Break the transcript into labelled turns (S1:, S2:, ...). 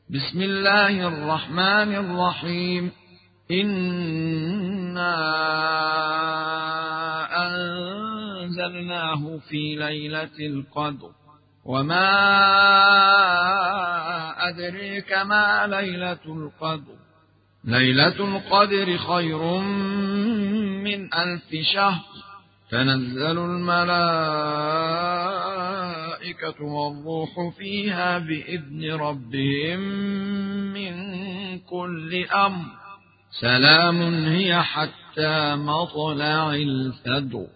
S1: بسم الله الرحمن الرحيم. إنا أنزلناه في ليلة القدر، وما أدريك ما ليلة القدر. ليلة القدر خير من 1000 شهر. تنزل الملائكة والروح فيها بإذن ربهم من كل أمر. سلام هي حتى مطلع الفجر.